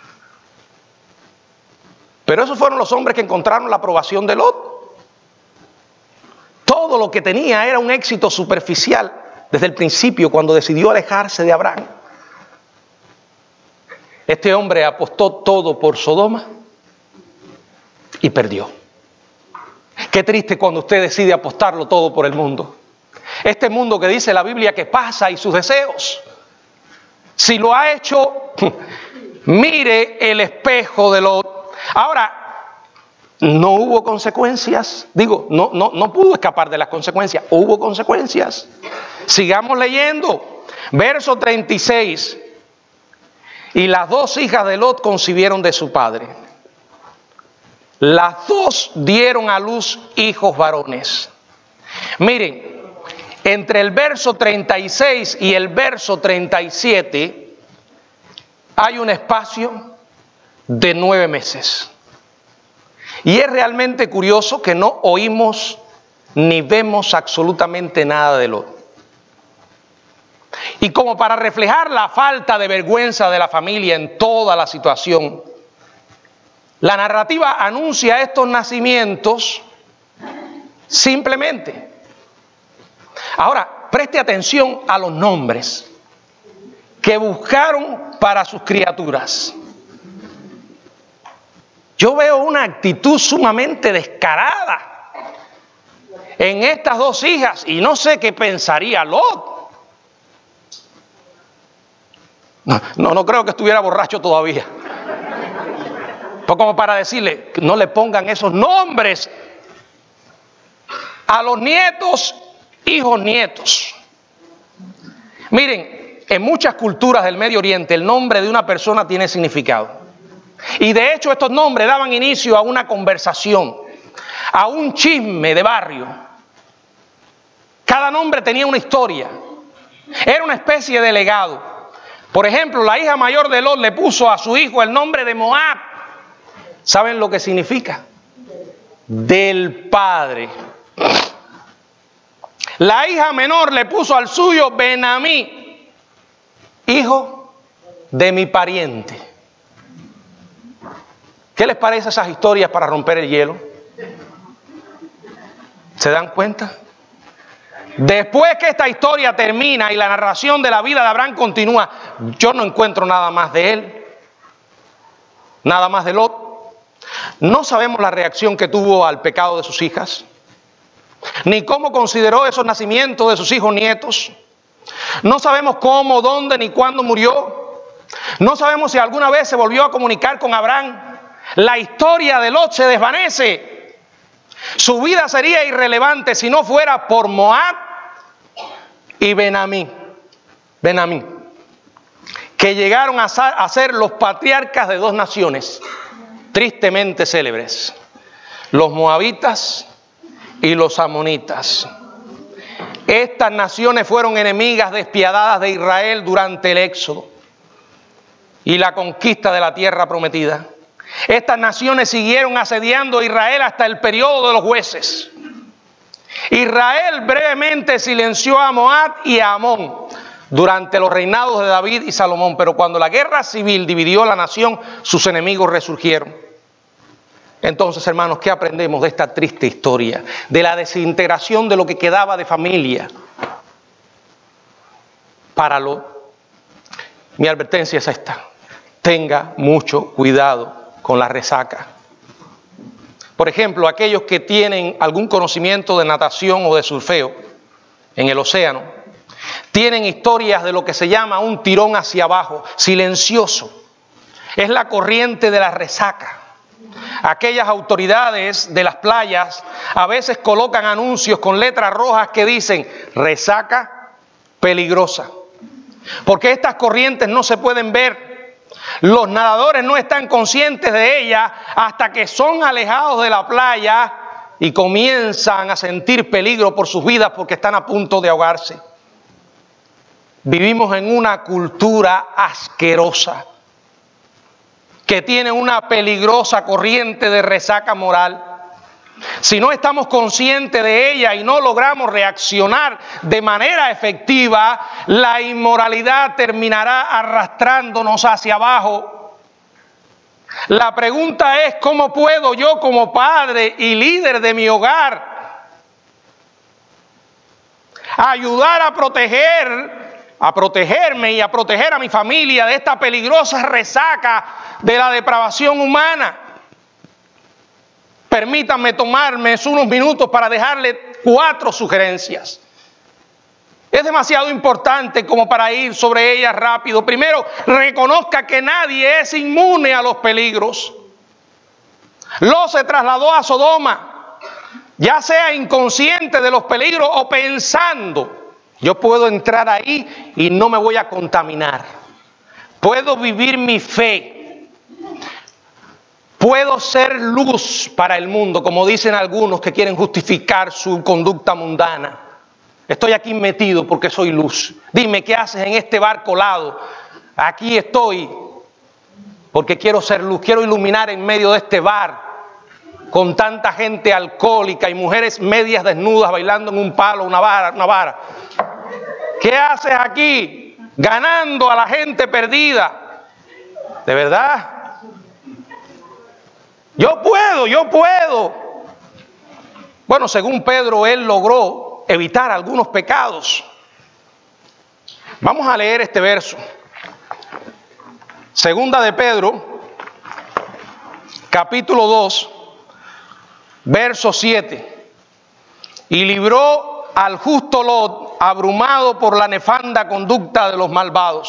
Pero esos fueron los hombres que encontraron la aprobación de Lot. Todo lo que tenía era un éxito superficial desde el principio, cuando decidió alejarse de Abraham. Este hombre apostó todo por Sodoma y perdió. Qué triste cuando usted decide apostarlo todo por el mundo. Este mundo que dice la Biblia que pasa y sus deseos. Si lo ha hecho, mire el espejo de Lot. Ahora, no hubo consecuencias. Digo, no pudo escapar de las consecuencias. Hubo consecuencias. Sigamos leyendo. Verso 36. Y las 2 hijas de Lot concibieron de su padre. Las 2 dieron a luz hijos varones. Miren, entre el verso 36 y el verso 37 hay un espacio de 9 meses. Y es realmente curioso que no oímos ni vemos absolutamente nada de Lot. Y como para reflejar la falta de vergüenza de la familia en toda la situación, la narrativa anuncia estos nacimientos simplemente. Ahora, preste atención a los nombres que buscaron para sus criaturas. Yo veo una actitud sumamente descarada en estas 2 hijas y no sé qué pensaría Lot. No creo que estuviera borracho todavía. Pues como para decirle, no le pongan esos nombres a los nietos, hijos nietos. Miren, en muchas culturas del Medio Oriente el nombre de una persona tiene significado. Y de hecho estos nombres daban inicio a una conversación, a un chisme de barrio. Cada nombre tenía una historia. Era una especie de legado. Por ejemplo, la hija mayor de Lot le puso a su hijo el nombre de Moab. ¿Saben lo que significa? Del padre. La hija menor le puso al suyo Ben-Amí, hijo de mi pariente. ¿Qué les parece esas historias para romper el hielo? ¿Se dan cuenta? Después que esta historia termina y la narración de la vida de Abraham continúa, yo no encuentro nada más de él, nada más de Lot. No sabemos la reacción que tuvo al pecado de sus hijas, ni cómo consideró esos nacimientos de sus hijos nietos. No sabemos cómo, dónde, ni cuándo murió. No sabemos si alguna vez se volvió a comunicar con Abraham. La historia de Lot se desvanece. Su vida sería irrelevante si no fuera por Moab y Ben-Amí, que llegaron a ser los patriarcas de dos naciones tristemente célebres, los moabitas y los amonitas. Estas naciones fueron enemigas despiadadas de Israel durante el éxodo y la conquista de la tierra prometida. Estas naciones siguieron asediando a Israel hasta el periodo de los jueces. Israel brevemente silenció a Moab y a Amón durante los reinados de David y Salomón, pero cuando la guerra civil dividió la nación, sus enemigos resurgieron. Entonces, hermanos, ¿qué aprendemos de esta triste historia? De la desintegración de lo que quedaba de familia para Lot. Mi advertencia es esta: tenga mucho cuidado con la resaca. Por ejemplo, aquellos que tienen algún conocimiento de natación o de surfeo en el océano, tienen historias de lo que se llama un tirón hacia abajo, silencioso. Es la corriente de la resaca. Aquellas autoridades de las playas a veces colocan anuncios con letras rojas que dicen resaca peligrosa, porque estas corrientes no se pueden ver. Los nadadores no están conscientes de ella hasta que son alejados de la playa y comienzan a sentir peligro por sus vidas porque están a punto de ahogarse. Vivimos en una cultura asquerosa que tiene una peligrosa corriente de resaca moral. Si no estamos conscientes de ella y no logramos reaccionar de manera efectiva, la inmoralidad terminará arrastrándonos hacia abajo. La pregunta es: ¿cómo puedo yo, como padre y líder de mi hogar, ayudar a protegerme y a proteger a mi familia de esta peligrosa resaca de la depravación humana? Permítanme tomarme unos minutos para dejarle 4 sugerencias. Es demasiado importante como para ir sobre ellas rápido. Primero, reconozca que nadie es inmune a los peligros. Lot se trasladó a Sodoma, ya sea inconsciente de los peligros o pensando: yo puedo entrar ahí y no me voy a contaminar. Puedo vivir mi fe. Puedo ser luz para el mundo, como dicen algunos que quieren justificar su conducta mundana. Estoy aquí metido porque soy luz. Dime, ¿qué haces en este bar colado? Aquí estoy porque quiero ser luz, quiero iluminar en medio de este bar con tanta gente alcohólica y mujeres medias desnudas bailando en un palo, una vara. ¿Qué haces aquí? Ganando a la gente perdida. ¿De verdad? Yo puedo. Bueno, según Pedro, él logró evitar algunos pecados. Vamos a leer este verso. Segunda de Pedro, capítulo 2, verso 7. Y libró al justo Lot, abrumado por la nefanda conducta de los malvados.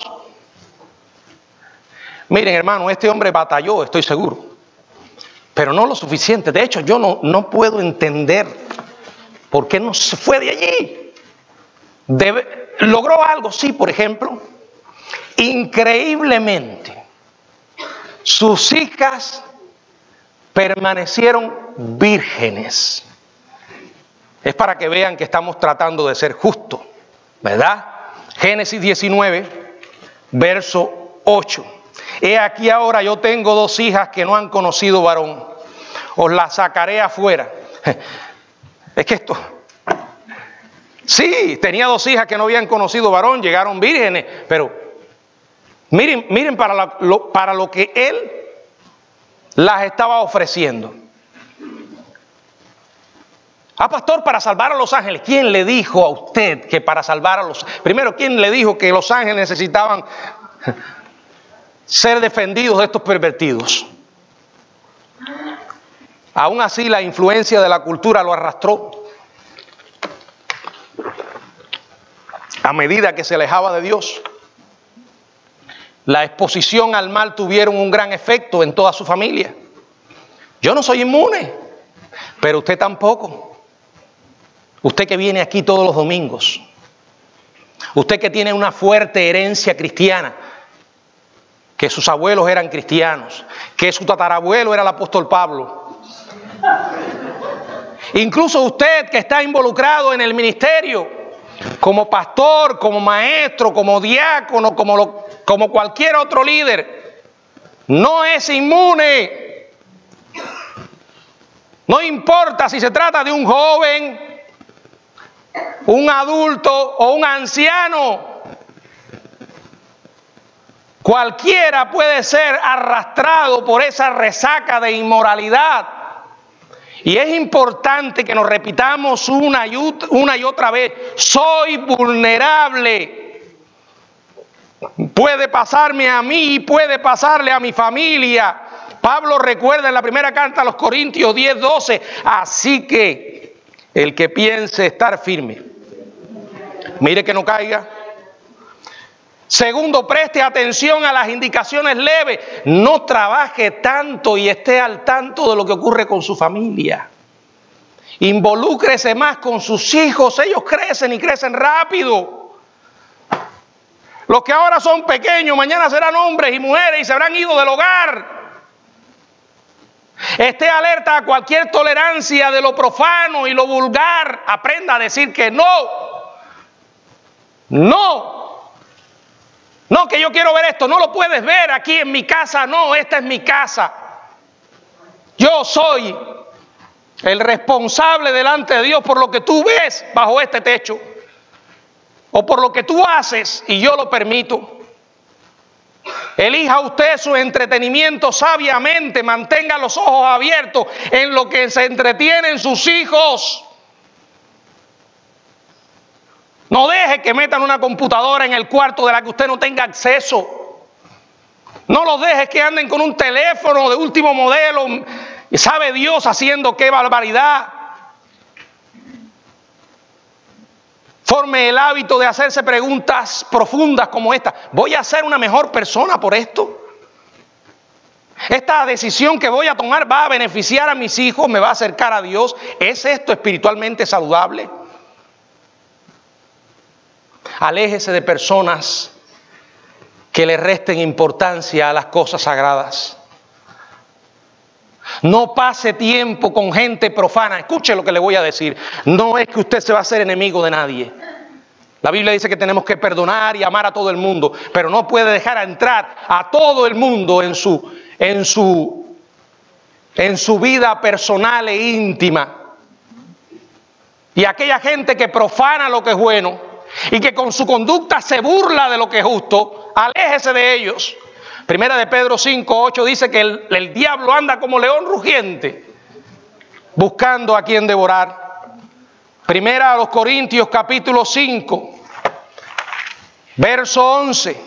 Miren, hermano, este hombre batalló, estoy seguro, pero no lo suficiente. De hecho, yo no puedo entender por qué no se fue de allí. Logró algo, sí, por ejemplo, increíblemente, sus hijas permanecieron vírgenes. Es para que vean que estamos tratando de ser justos, ¿verdad? Génesis 19, verso 8. He aquí ahora yo tengo 2 hijas que no han conocido varón. Os las sacaré afuera. Es que Sí, tenía 2 hijas que no habían conocido varón, llegaron vírgenes, pero miren para lo que él las estaba ofreciendo. Pastor, para salvar a los ángeles. ¿Quién le dijo a usted que para salvar a los ángeles? Primero, ¿quién le dijo que los ángeles necesitaban ser defendidos de estos pervertidos? Aún así, la influencia de la cultura lo arrastró. A medida que se alejaba de Dios, la exposición al mal tuvieron un gran efecto en toda su familia. Yo no soy inmune, pero usted tampoco. Usted que viene aquí todos los domingos, usted que tiene una fuerte herencia cristiana, que sus abuelos eran cristianos, que su tatarabuelo era el apóstol Pablo. Incluso usted que está involucrado en el ministerio, como pastor, como maestro, como diácono, como cualquier otro líder, no es inmune. No importa si se trata de un joven, un adulto o un anciano. Cualquiera puede ser arrastrado por esa resaca de inmoralidad. Y es importante que nos repitamos una y otra vez: soy vulnerable. Puede pasarme a mí, puede pasarle a mi familia. Pablo recuerda en la primera carta a los Corintios 10:12, así que el que piense estar firme, mire que no caiga. Segundo, preste atención a las indicaciones leves. No trabaje tanto y esté al tanto de lo que ocurre con su familia. Involúcrese más con sus hijos. Ellos crecen y crecen rápido. Los que ahora son pequeños, mañana serán hombres y mujeres y se habrán ido del hogar. Esté alerta a cualquier tolerancia de lo profano y lo vulgar. Aprenda a decir que no. No. No, que yo quiero ver esto. No lo puedes ver aquí en mi casa. No, esta es mi casa. Yo soy el responsable delante de Dios por lo que tú ves bajo este techo. O por lo que tú haces y yo lo permito. Elija usted su entretenimiento sabiamente. Mantenga los ojos abiertos en lo que se entretienen sus hijos. No deje que metan una computadora en el cuarto de la que usted no tenga acceso. No los dejes que anden con un teléfono de último modelo. Y sabe Dios haciendo qué barbaridad. Forme el hábito de hacerse preguntas profundas como esta. ¿Voy a ser una mejor persona por esto? ¿Esta decisión que voy a tomar va a beneficiar a mis hijos? ¿Me va a acercar a Dios? ¿Es esto espiritualmente saludable? Aléjese de personas que le resten importancia a las cosas sagradas. No pase tiempo con gente profana. Escuche lo que le voy a decir. No es que usted se va a hacer enemigo de nadie. La Biblia dice que tenemos que perdonar y amar a todo el mundo, pero no puede dejar entrar a todo el mundo en su vida personal e íntima. Y aquella gente que profana lo que es bueno y que con su conducta se burla de lo que es justo, aléjese de ellos. Primera de Pedro 5:8 dice que el diablo anda como león rugiente, buscando a quien devorar. Primera a los Corintios capítulo 5, verso 11.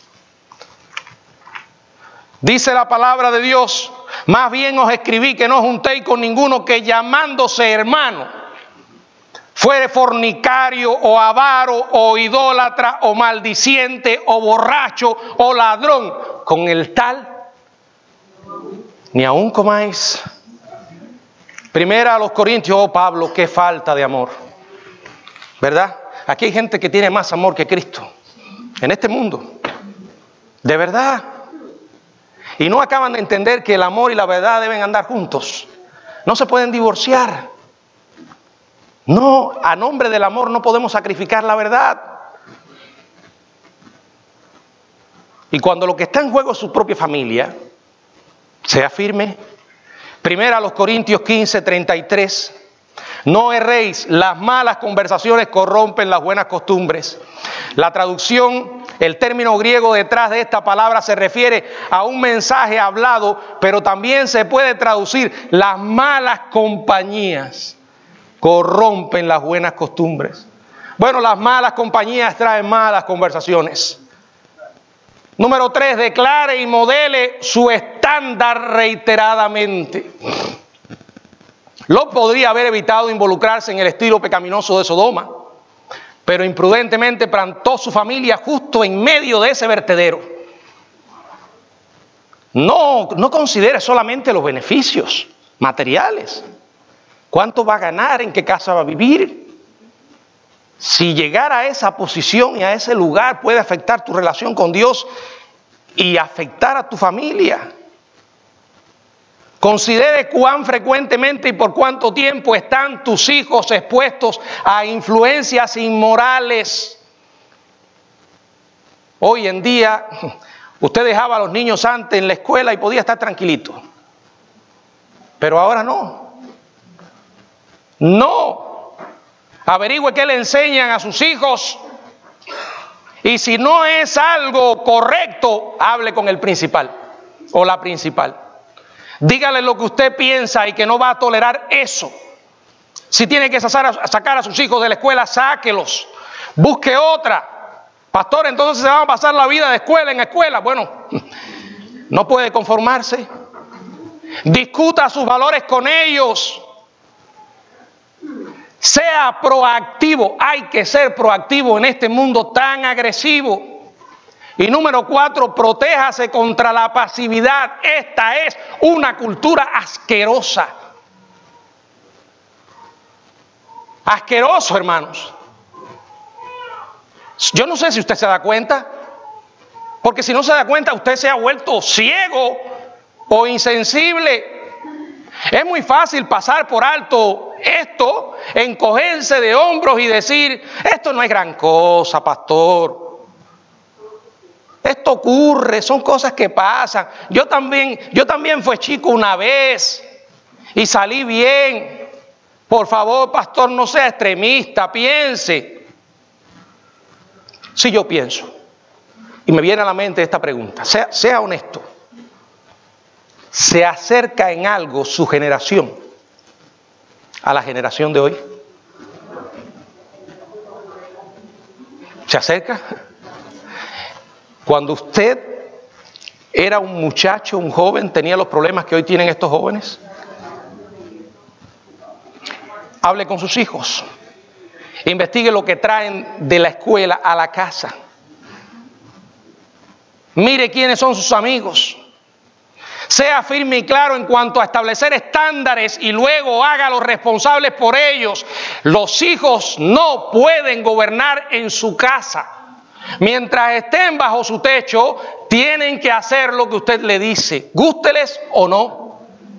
Dice la palabra de Dios: más bien os escribí que no juntéis con ninguno que llamándose hermano fuere fornicario o avaro o idólatra o maldiciente o borracho o ladrón. Con el tal ni aun comáis. Primera a los Corintios, oh Pablo, qué falta de amor, ¿verdad? Aquí hay gente que tiene más amor que Cristo en este mundo, de verdad. Y no acaban de entender que el amor y la verdad deben andar juntos. No se pueden divorciar. No, a nombre del amor no podemos sacrificar la verdad. Y cuando lo que está en juego es su propia familia, sea firme. Primera a los Corintios 15:33. No erréis, las malas conversaciones corrompen las buenas costumbres. La traducción, el término griego detrás de esta palabra se refiere a un mensaje hablado, pero también se puede traducir: las malas compañías corrompen las buenas costumbres. Bueno, las malas compañías traen malas conversaciones. Número 3, declare y modele su estándar reiteradamente. Lot podría haber evitado involucrarse en el estilo pecaminoso de Sodoma, pero imprudentemente plantó su familia justo en medio de ese vertedero. No considere solamente los beneficios materiales. ¿Cuánto va a ganar? ¿En qué casa va a vivir? Si llegar a esa posición y a ese lugar puede afectar tu relación con Dios y afectar a tu familia. Considere cuán frecuentemente y por cuánto tiempo están tus hijos expuestos a influencias inmorales. Hoy en día, usted dejaba a los niños antes en la escuela y podía estar tranquilito. Pero ahora no. No. Averigüe qué le enseñan a sus hijos. Y si no es algo correcto, hable con el principal o la principal. Dígale lo que usted piensa y que no va a tolerar eso. Si tiene que sacar a sus hijos de la escuela, sáquelos. Busque otra. Pastor, entonces se van a pasar la vida de escuela en escuela. Bueno, no puede conformarse. Discuta sus valores con ellos. Sea proactivo. Hay que ser proactivo en este mundo tan agresivo. Y número 4, protéjase contra la pasividad. Esta es una cultura asquerosa. Asqueroso, hermanos. Yo no sé si usted se da cuenta, porque si no se da cuenta, usted se ha vuelto ciego o insensible. Es muy fácil pasar por alto esto, encogerse de hombros y decir: esto no es gran cosa, pastor. Esto ocurre, son cosas que pasan. Yo también fui chico una vez y salí bien. Por favor, pastor, no sea extremista, piense. Sí, yo pienso. Y me viene a la mente esta pregunta. Sea honesto. ¿Se acerca en algo su generación a la generación de hoy? ¿Se acerca? Cuando usted era un muchacho, un joven, tenía los problemas que hoy tienen estos jóvenes. Hable con sus hijos. Investigue lo que traen de la escuela a la casa. Mire quiénes son sus amigos. Sea firme y claro en cuanto a establecer estándares y luego hágalos responsables por ellos. Los hijos no pueden gobernar en su casa. Mientras estén bajo su techo, tienen que hacer lo que usted le dice, gústeles o no.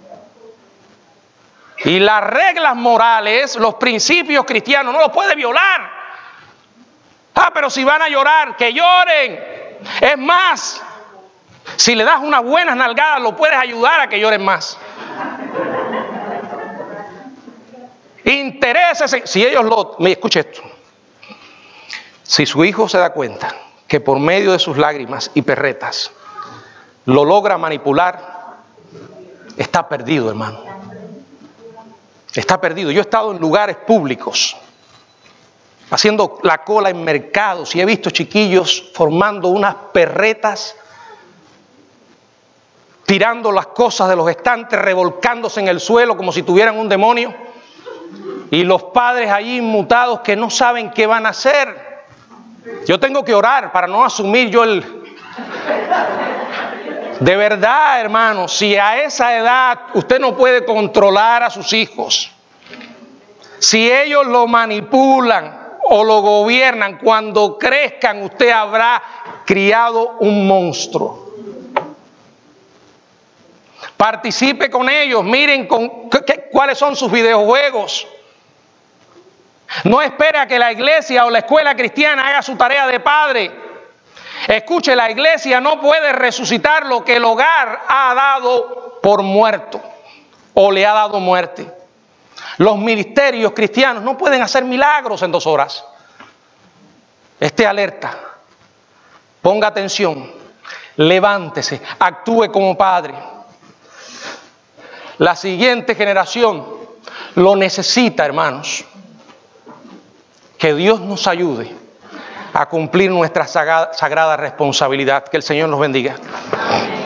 Y las reglas morales, los principios cristianos, no los puede violar. Pero si van a llorar, que lloren. Es más, si le das unas buenas nalgadas, lo puedes ayudar a que lloren más. Interésese. Si ellos escuche esto. Si su hijo se da cuenta que por medio de sus lágrimas y perretas lo logra manipular, está perdido, hermano. Está perdido. Yo he estado en lugares públicos, haciendo la cola en mercados, y he visto chiquillos formando unas perretas, tirando las cosas de los estantes, revolcándose en el suelo como si tuvieran un demonio, y los padres allí inmutados que no saben qué van a hacer. Yo tengo que orar para no asumir yo De verdad, hermano, si a esa edad usted no puede controlar a sus hijos, si ellos lo manipulan o lo gobiernan, cuando crezcan usted habrá criado un monstruo. Participe con ellos, miren cuáles son sus videojuegos. No espere a que la iglesia o la escuela cristiana haga su tarea de padre. Escuche, la iglesia no puede resucitar lo que el hogar ha dado por muerto o le ha dado muerte. Los ministerios cristianos no pueden hacer milagros en 2 horas. Esté alerta, ponga atención, levántese, actúe como padre. La siguiente generación lo necesita, hermanos. Que Dios nos ayude a cumplir nuestra sagrada responsabilidad. Que el Señor nos bendiga.